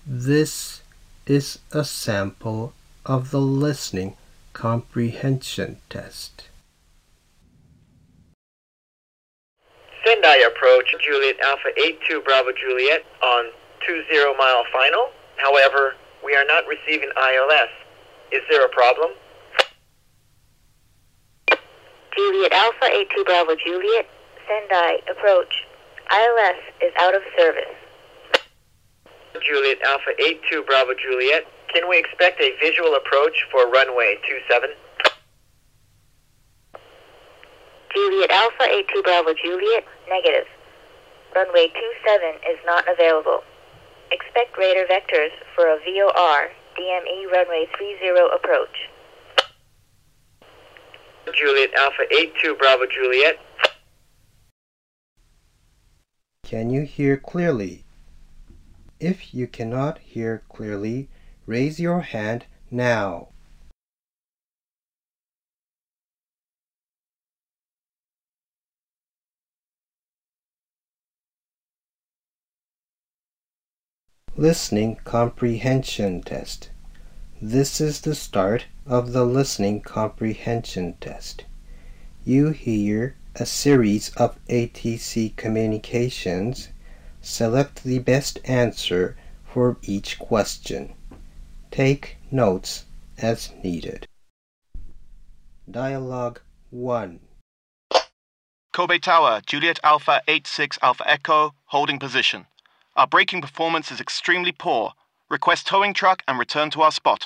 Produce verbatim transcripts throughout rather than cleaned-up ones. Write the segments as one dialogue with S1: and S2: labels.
S1: This is a sample of the listening comprehension test.
S2: Sendai approach Juliet Alpha eight two Bravo Juliet on two zero mile final. However, we are not receiving I L S. Is there a problem?
S3: Juliet Alpha eight two Bravo Juliet, Sendai approach. I L S is out of service.
S2: Juliet Alpha eight two Bravo Juliet, can we expect a visual approach for runway two seven?
S3: Juliet Alpha eight two Bravo Juliet, negative. Runway two seven is not available. Expect radar vectors for a V O R, D M E runway three zero approach.
S2: Juliet Alpha eight two Bravo Juliet.
S1: Can you hear clearly? If you cannot hear clearly, raise your hand now. Listening comprehension test. This is the start of the listening comprehension test. You hear a series of A T C communications. Select the best answer for each question. Take notes as needed. Dialogue one.
S4: Kobe Tower, Juliet Alpha eight six Alpha Echo, holding position. Our braking performance is extremely poor. Request towing truck and return to our spot.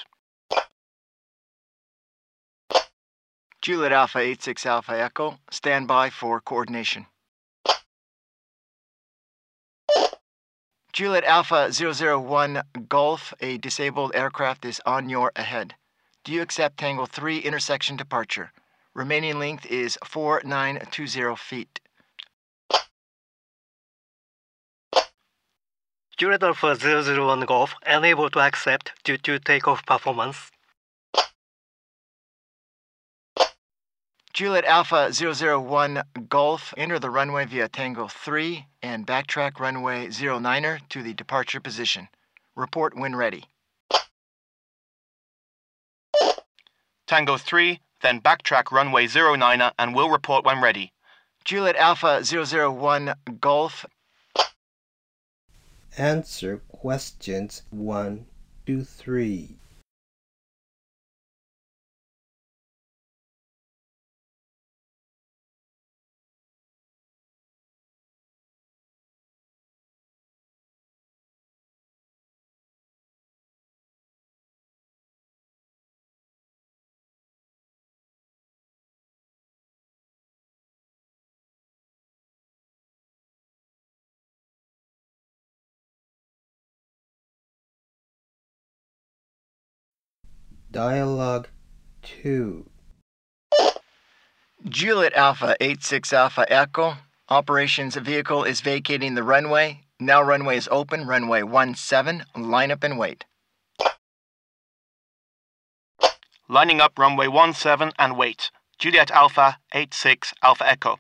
S5: Juliet Alpha eight six Alpha Echo, stand by for coordination. Juliet Alpha zero zero one Golf, a disabled aircraft is on your ahead. Do you accept Tango three intersection departure? Remaining length is four nine two zero feet.
S6: Juliet Alpha zero zero one Golf, unable to accept due to takeoff performance.
S5: Juliet Alpha zero zero one Golf, enter the runway via Tango three and backtrack runway zero niner to the departure position. Report when ready.
S4: Tango three, then backtrack runway zero niner and will report when ready.
S5: Juliet Alpha zero zero one Golf.
S1: Answer questions one to three. Dialogue two.
S5: Juliet Alpha eight six Alpha Echo, operations vehicle is vacating the runway. Now runway is open, runway one seven, line up and wait.
S4: Lining up runway one seven and wait. Juliet Alpha eight six Alpha Echo.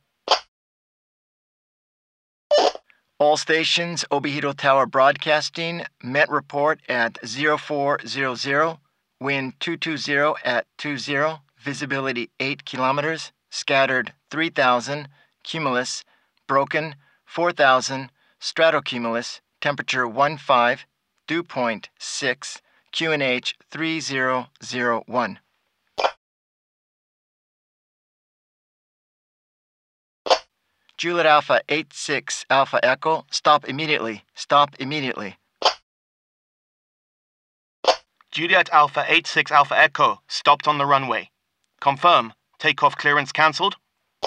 S5: All stations, Obihiro Tower Broadcasting, Met report at zero four zero zero, wind two two zero at two zero, visibility eight kilometers, scattered three thousand, cumulus, broken four thousand, stratocumulus, temperature one five, dew point six, Q N H three zero zero one. Juliet Alpha eight six Alpha Echo, stop immediately, stop immediately.
S4: Juliet Alpha eight six Alpha Echo, stopped on the runway. Confirm, takeoff clearance cancelled?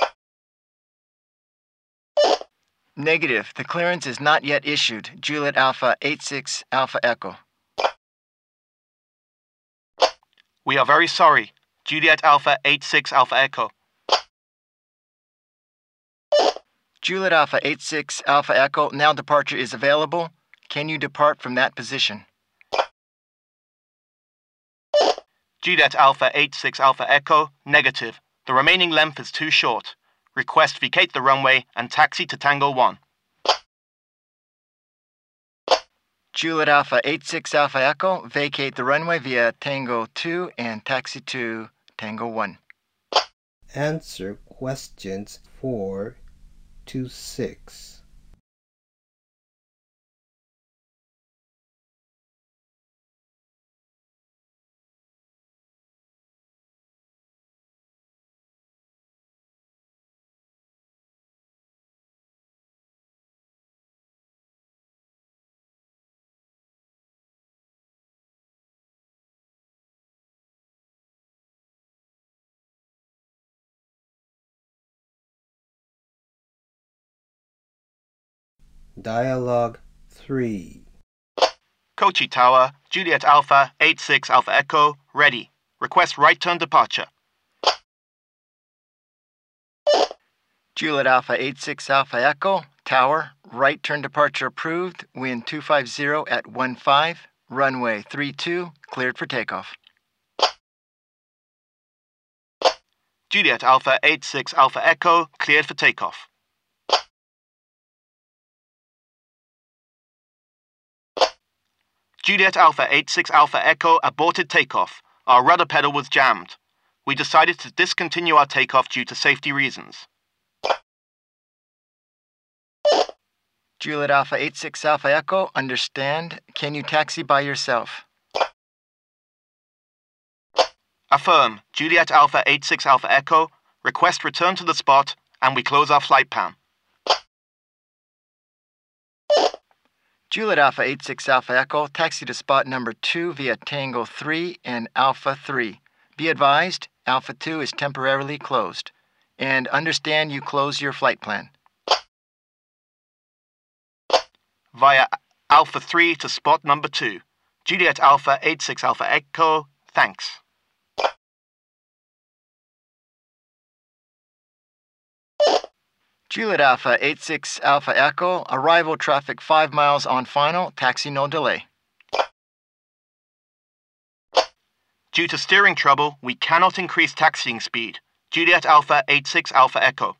S5: Negative, the clearance is not yet issued. Juliet Alpha eight six Alpha Echo.
S4: We are very sorry. Juliet Alpha eight six Alpha Echo.
S5: Juliet Alpha eight six Alpha Echo, now departure is available. Can you depart from that position?
S4: Juliet Alpha eight six Alpha Echo, negative. The remaining length is too short. Request vacate the runway and taxi to Tango one.
S5: Juliet Alpha eight six Alpha Echo, vacate the runway via Tango two and taxi to Tango one.
S1: Answer questions four to six. Dialogue three.
S4: Kochi Tower, Juliet Alpha eight six Alpha Echo, ready. Request right turn departure.
S5: Juliet Alpha eight six Alpha Echo, Tower, right turn departure approved, wind two five zero at one five, runway three two, cleared for takeoff.
S4: Juliet Alpha eight six Alpha Echo, cleared for takeoff. Juliet Alpha eight six Alpha Echo aborted takeoff. Our rudder pedal was jammed. We decided to discontinue our takeoff due to safety reasons.
S5: Juliet Alpha eight six Alpha Echo, understand. Can you taxi by yourself?
S4: Affirm, Juliet Alpha eight six Alpha Echo, request return to the spot, and we close our flight pan.
S5: Juliet Alpha eight six Alpha Echo, taxi to spot number two via Tango three and Alpha three. Be advised, Alpha two is temporarily closed. And understand you close your flight plan.
S4: Via Alpha three to spot number two. Juliet Alpha eight six Alpha Echo, thanks.
S5: Juliet Alpha eight six Alpha Echo, arrival traffic five miles on final, taxi no delay.
S4: Due to steering trouble, we cannot increase taxiing speed. Juliet Alpha eight six Alpha Echo.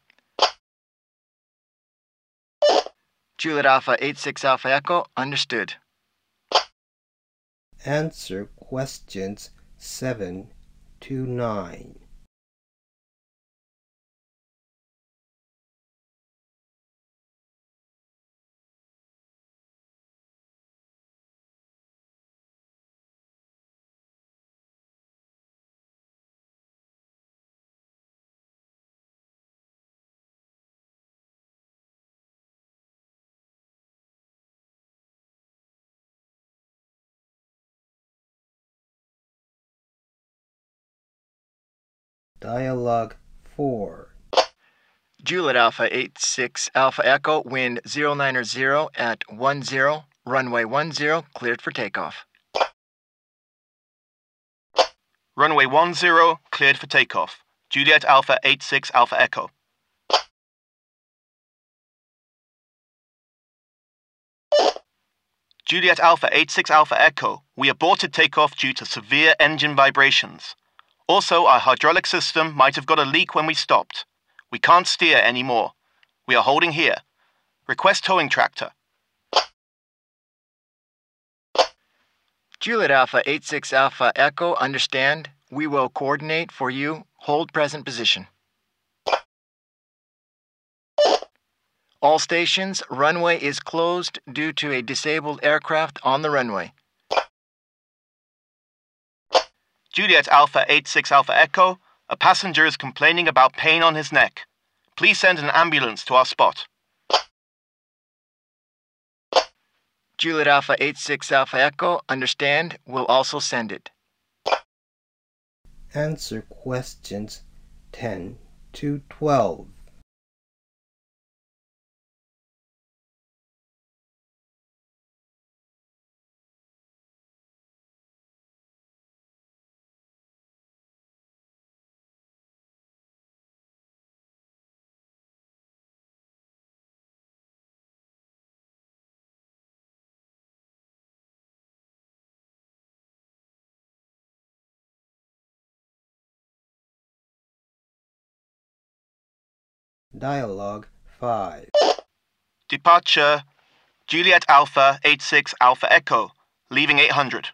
S5: Juliet Alpha eight six Alpha Echo, understood.
S1: Answer questions seven to nine. Dialogue four.
S5: Juliet Alpha eight six Alpha Echo, wind zero nine zero at one zero, runway one zero, cleared for takeoff.
S4: Runway one zero, cleared for takeoff. Juliet Alpha eight six Alpha Echo. Juliet Alpha eight six Alpha Echo, we aborted takeoff due to severe engine vibrations. Also, our hydraulic system might have got a leak when we stopped. We can't steer anymore. We are holding here. Request towing tractor.
S5: Juliet Alpha eight six Alpha Echo, understand. We will coordinate for you. Hold present position. All stations, runway is closed due to a disabled aircraft on the runway.
S4: Juliet Alpha eight six Alpha Echo, a passenger is complaining about pain on his neck. Please send an ambulance to our spot.
S5: Juliet Alpha eight six Alpha Echo, understand. We'll also send it.
S1: Answer questions ten to twelve. Dialogue five.
S4: Departure Juliet Alpha eight six Alpha Echo, leaving eight hundred.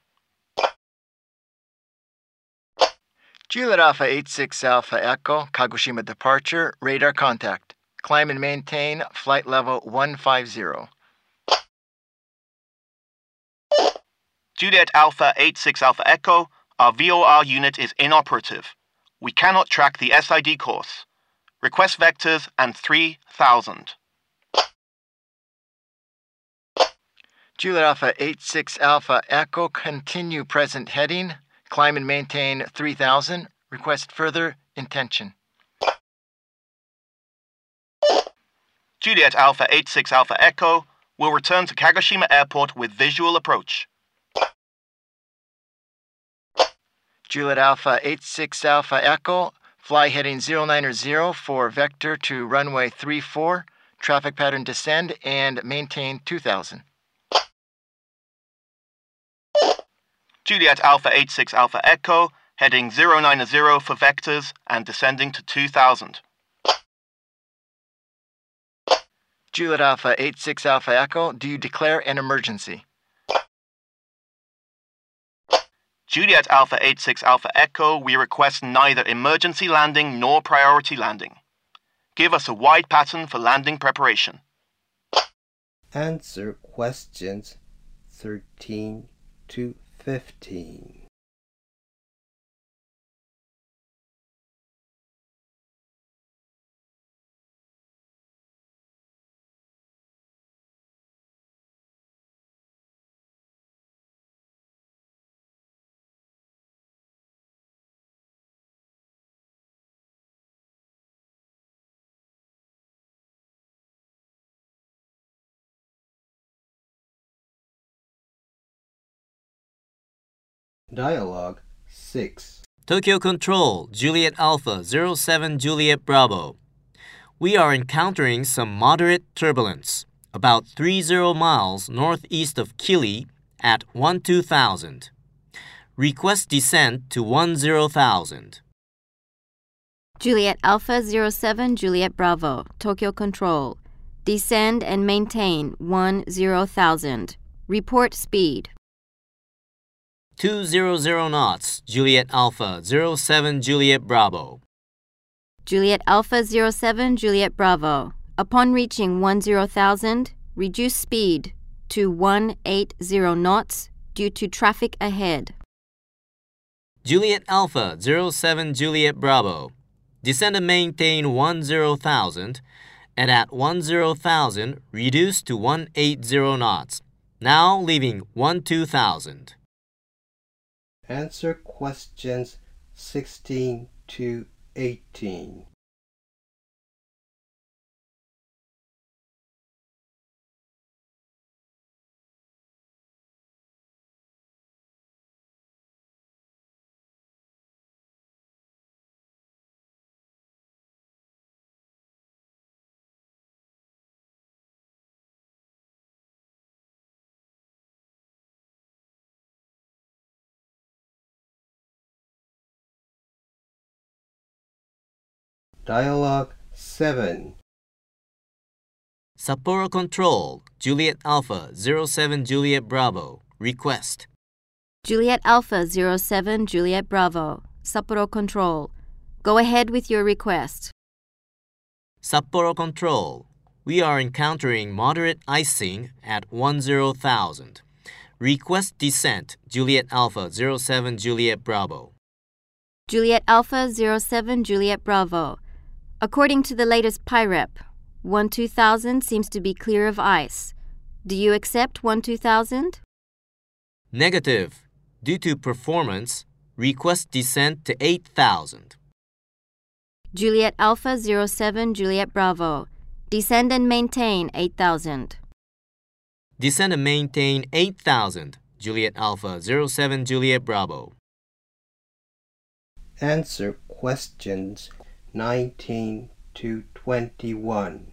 S5: Juliet Alpha eight six Alpha Echo, Kagoshima departure, radar contact. Climb and maintain flight level one five zero.
S4: Juliet Alpha eight six Alpha Echo, our V O R unit is inoperative. We cannot track the S I D course. Request vectors and three thousand.
S5: Juliet Alpha eight six Alpha Echo, continue present heading. Climb and maintain three thousand. Request further intention.
S4: Juliet Alpha eight six Alpha Echo will return to Kagoshima Airport with visual approach.
S5: Juliet Alpha eight six Alpha Echo, fly heading zero nine zero for vector to runway three four, traffic pattern descend and maintain two thousand.
S4: Juliet Alpha eight six Alpha Echo, heading zero nine zero for vectors and descending to two thousand.
S5: Juliet Alpha eight six Alpha Echo, do you declare an emergency?
S4: Juliet Alpha eight six Alpha Echo, we request neither emergency landing nor priority landing. Give us a wide pattern for landing preparation.
S1: Answer questions thirteen to fifteen. Dialogue six.
S7: Tokyo Control, Juliet Alpha zero seven Juliet Bravo. We are encountering some moderate turbulence, about thirty miles northeast of Kili at twelve thousand. Request descent to ten thousand.
S8: Juliet Alpha zero seven Juliet Bravo, Tokyo Control. Descend and maintain ten thousand. Report speed.
S7: two hundred knots, Juliet Alpha zero seven Juliet Bravo.
S8: Juliet Alpha zero seven Juliet Bravo. Upon reaching ten thousand, reduce speed to one hundred eighty knots due to traffic ahead.
S7: Juliet Alpha zero seven Juliet Bravo. Descend and maintain ten thousand, and at ten thousand, reduce to one hundred eighty knots. Now leaving twelve thousand.
S1: Answer questions sixteen to eighteen. Dialogue seven.
S7: Sapporo Control, Juliet Alpha zero seven Juliet Bravo. Request.
S8: Juliet Alpha zero seven Juliet Bravo, Sapporo Control. Go ahead with your request.
S7: Sapporo Control, we are encountering moderate icing at ten thousand. Request descent, Juliet Alpha zero seven Juliet Bravo.
S8: Juliet Alpha zero seven Juliet Bravo. According to the latest P I R E P, twelve thousand seems to be clear of ice. Do you accept twelve thousand?
S7: Negative. Due to performance, request descent to eight thousand.
S8: Juliet Alpha zero seven Juliet Bravo. Descend and maintain eight thousand.
S7: Descend and maintain eight thousand. Juliet Alpha zero seven Juliet Bravo.
S1: Answer questions nineteen to twenty-one.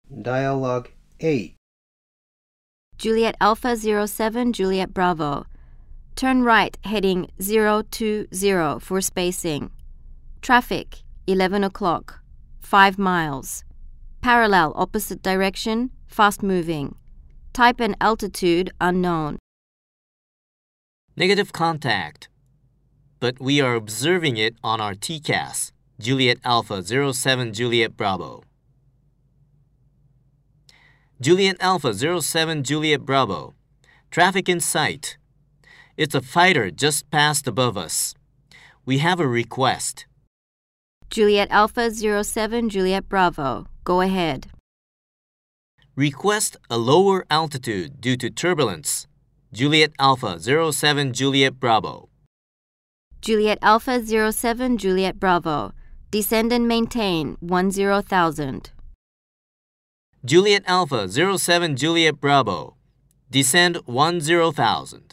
S1: Dialogue eight.
S8: Juliet Alpha zero seven Juliet Bravo. Turn right heading zero two zero for spacing. Traffic, eleven o'clock, five miles. Parallel opposite direction, fast moving. Type and altitude unknown.
S7: Negative contact. But we are observing it on our T C A S, Juliet Alpha zero seven Juliet Bravo. Juliet Alpha zero seven Juliet Bravo. Traffic in sight. It's a fighter just passed above us. We have a request.
S8: Juliet Alpha zero seven Juliet Bravo. Go ahead.
S7: Request a lower altitude due to turbulence. Juliet Alpha zero seven Juliet Bravo.
S8: Juliet Alpha zero seven Juliet Bravo. Descend and maintain one zero thousand.
S7: Juliet Alpha zero seven Juliet Bravo. Descend one zero thousand.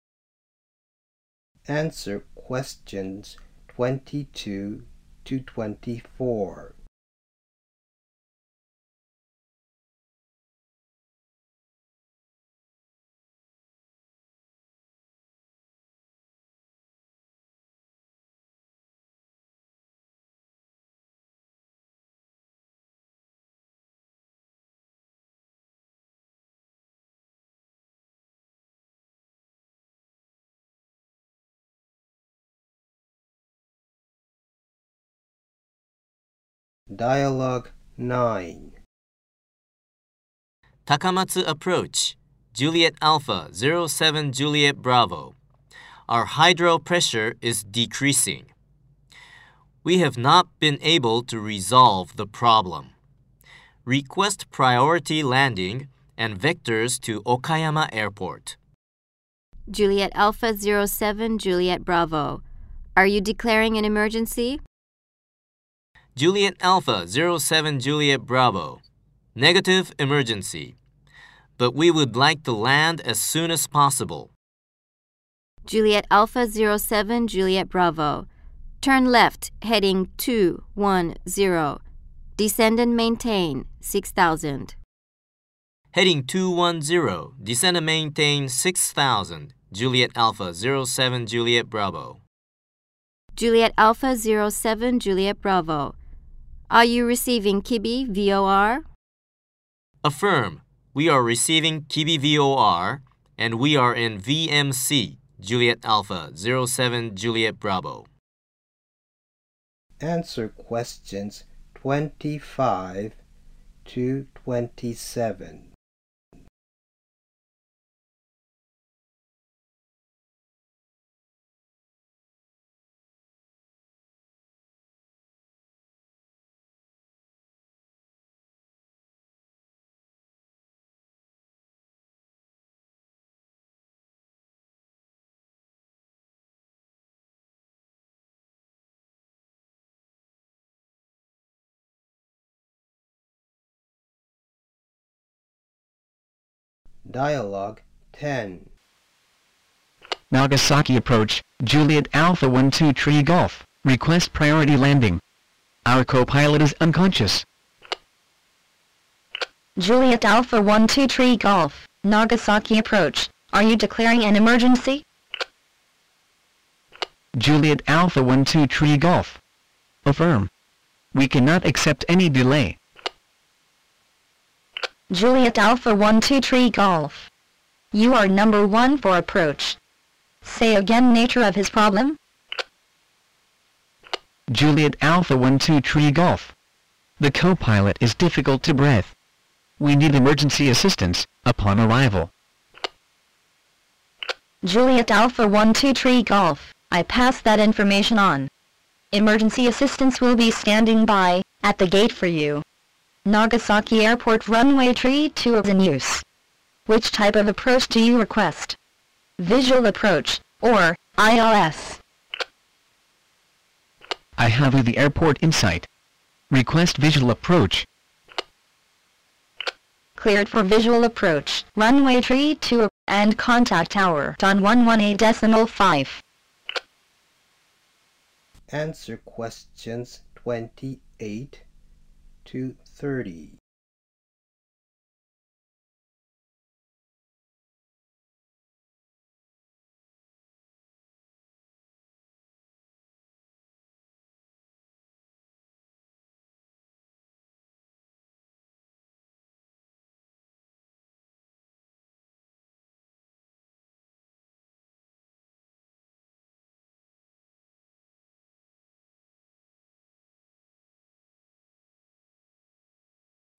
S1: Answer questions twenty-two to twenty-four. Dialogue nine.
S7: Takamatsu approach. Juliet Alpha zero seven Juliet Bravo. Our hydro pressure is decreasing. We have not been able to resolve the problem. Request priority landing and vectors to Okayama Airport.
S8: Juliet Alpha zero seven Juliet Bravo. Are you declaring an emergency?
S7: Juliet Alpha zero seven Juliet Bravo. Negative emergency. But we would like to land as soon as possible.
S8: Juliet Alpha zero seven Juliet Bravo. Turn left heading two one zero. Descend and maintain six thousand.
S7: Heading two one zero. Descend and maintain six thousand. Juliet Alpha zero seven Juliet Bravo.
S8: Juliet Alpha zero seven Juliet Bravo. Are you receiving Kibi V O R?
S7: Affirm. We are receiving Kibi V O R and we are in V M C, Juliet Alpha zero seven Juliet Bravo.
S1: Answer questions twenty-five to twenty-seven. Dialogue ten.
S9: Nagasaki approach, Juliet Alpha one two Tree Golf, request priority landing. Our co-pilot is unconscious.
S10: Juliet Alpha one two Tree Golf, Nagasaki approach, are you declaring an emergency?
S9: Juliet Alpha one two Tree Golf. Affirm. We cannot accept any delay.
S10: Juliet Alpha one two Tree Golf. You are number one for approach. Say again nature of his problem.
S9: Juliet Alpha one two Tree Golf. The co-pilot is difficult to breathe. We need emergency assistance upon arrival.
S10: Juliet Alpha one two Tree Golf. I pass that information on. Emergency assistance will be standing by at the gate for you. Nagasaki Airport runway tree two is in use. Which type of approach do you request? Visual approach, or I L S?
S9: I have the airport in sight. Request visual approach.
S10: Cleared for visual approach, runway tree two, and contact tower on one one eight decimal five.
S1: Answer questions twenty-eight to thirty.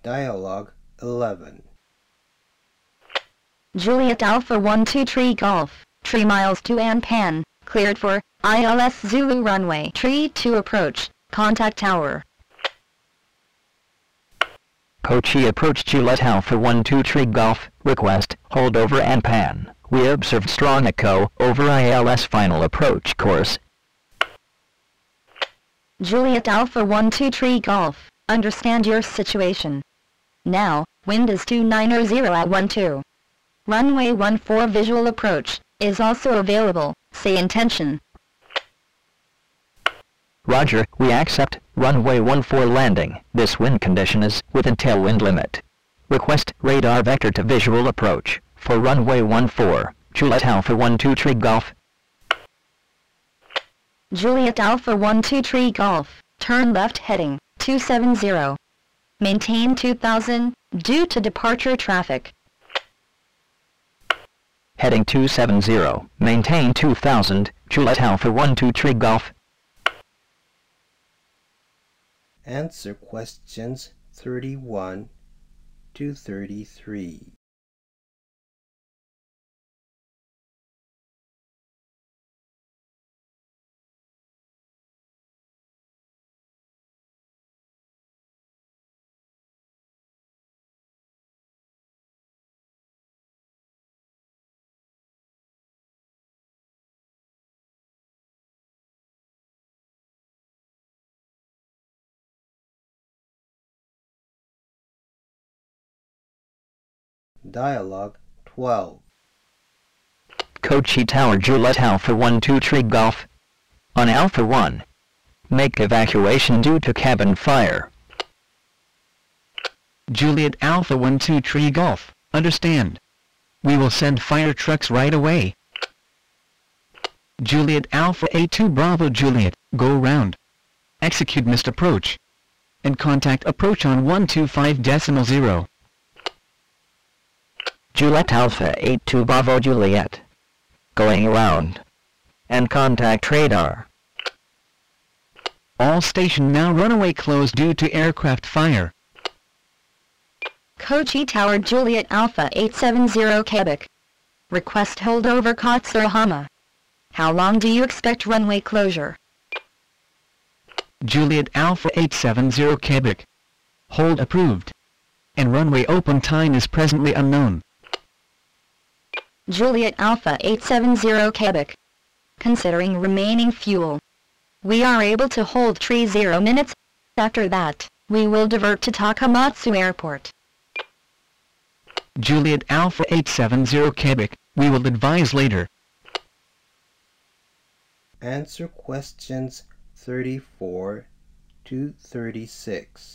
S1: Dialogue eleven.
S10: Juliet Alpha one two Tree Golf, three miles to Anpan, cleared for I L S Zulu runway Tree two approach, contact tower.
S9: Kochi approach Juliet Alpha one two Tree Golf, request, hold over Anpan. We observed strong echo over I L S final approach course.
S10: Juliet Alpha one two Tree Golf, understand your situation. Now, wind is two nine zero at one two. Runway one four visual approach is also available, say intention.
S9: Roger, we accept, runway one four landing. This wind condition is within tailwind limit. Request radar vector to visual approach for runway one four, Juliet Alpha one two Tree Golf.
S10: Juliet Alpha one two Tree Golf, turn left heading two seven zero. Maintain two thousand, due to departure traffic.
S9: Heading two seven zero, maintain two thousand, Juliet Alpha one two Tree Golf.
S1: Answer questions thirty-one to thirty-three. Dialogue twelve.
S9: Kochi Tower Juliet Alpha one two Tree Golf. On Alpha one. Make evacuation due to cabin fire.
S11: Juliet Alpha one two Tree Golf, understand. We will send fire trucks right away. Juliet Alpha A two Bravo Juliet, go round. Execute missed approach. And contact approach on one two five decimal zero.
S9: Juliet Alpha eight two Bravo Juliet. Going around. And contact radar.
S11: All station now runaway closed due to aircraft fire.
S10: Kochi Tower Juliet Alpha eight seven zero Quebec. Request holdover Katsurahama. How long do you expect runway closure?
S11: Juliet Alpha eight seven zero Quebec. Hold approved. And runway open time is presently unknown.
S10: Juliet Alpha eight seven zero Quebec. Considering remaining fuel, we are able to hold tree zero minutes. After that, we will divert to Takamatsu Airport.
S11: Juliet Alpha eight seven zero Quebec, we will advise later.
S1: Answer questions thirty-four to thirty-six.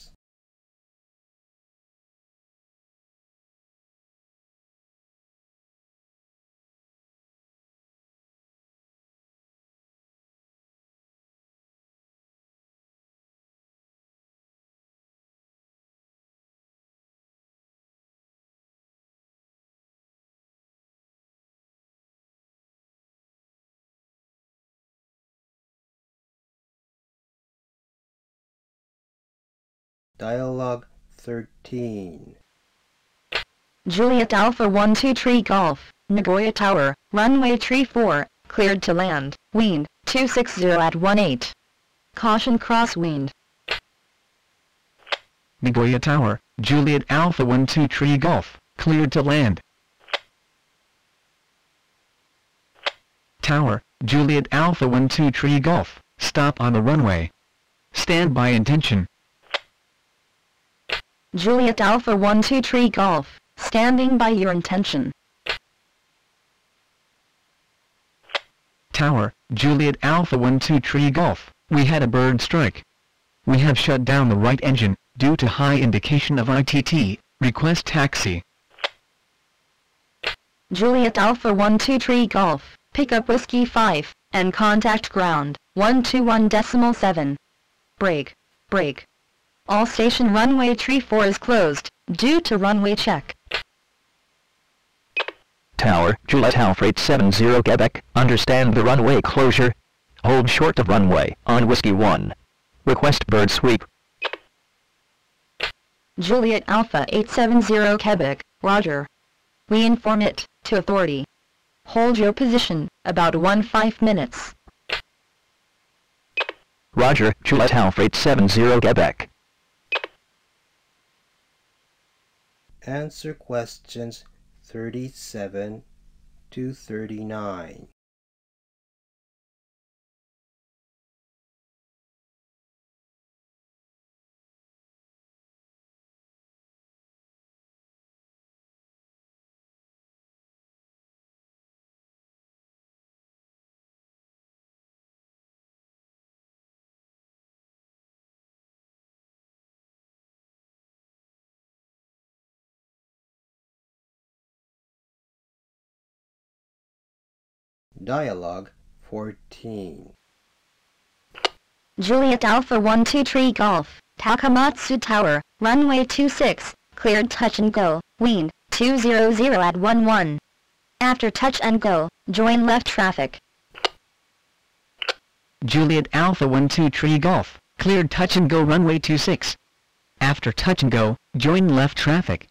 S1: Dialogue thirteen.
S10: Juliet Alpha one two Tree Golf, Nagoya Tower, runway Tree four, cleared to land, wind, two six zero at one eight. Caution crosswind.
S11: Nagoya Tower, Juliet Alpha one two Tree Golf, cleared to land. Tower, Juliet Alpha one two Tree Golf, stop on the runway. Stand by intention.
S10: Juliet Alpha one two Tree Golf, standing by your intention.
S11: Tower, Juliet Alpha one two Tree Golf, we had a bird strike. We have shut down the right engine, due to high indication of I T T, request taxi.
S10: Juliet Alpha one two Tree Golf, pick up Whiskey five, and contact ground, one two one decimal seven. Break, break. All station runway Tree four is closed, due to runway check.
S9: Tower, Juliet Alpha eight seven zero Quebec, understand the runway closure. Hold short of runway, on Whiskey one. Request bird sweep.
S10: Juliet Alpha eight seven zero Quebec, roger. We inform it to authority. Hold your position, about one five minutes.
S9: Roger, Juliet Alpha eight seven zero Quebec.
S1: Answer questions thirty-seven to thirty-nine. Dialogue fourteen.
S10: Juliet Alpha one two three Golf, Takamatsu Tower, runway two six, cleared touch and go, wind, two zero zero at one one. After touch and go, join left traffic.
S11: Juliet Alpha one two three Golf, cleared touch and go runway two six. After touch and go, join left traffic.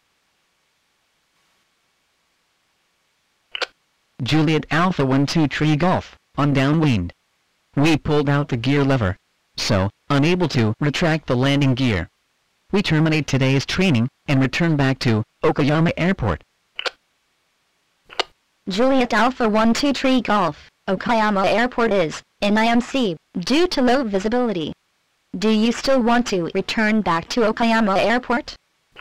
S11: Juliet Alpha one two three Golf, on downwind. We pulled out the gear lever, so, unable to retract the landing gear. We terminate today's training, and return back to Okayama Airport.
S10: Juliet Alpha one two three Golf, Okayama Airport is N I M C, due to low visibility. Do you still want to return back to Okayama Airport?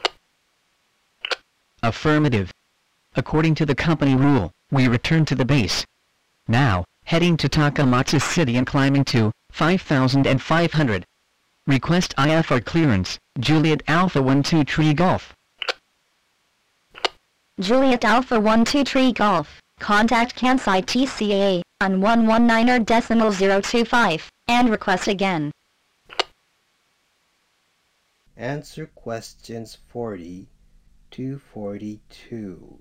S11: Affirmative. According to the company rule, we return to the base. Now, heading to Takamatsu City and climbing to five thousand five hundred. Request I F R clearance, Juliet Alpha one two three Golf.
S10: Juliet Alpha one two three Golf, contact Kansai T C A A on one one nine decimal zero two five, and request again.
S1: Answer questions forty to forty-two.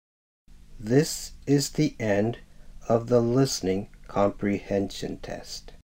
S1: This is the end of the listening comprehension test.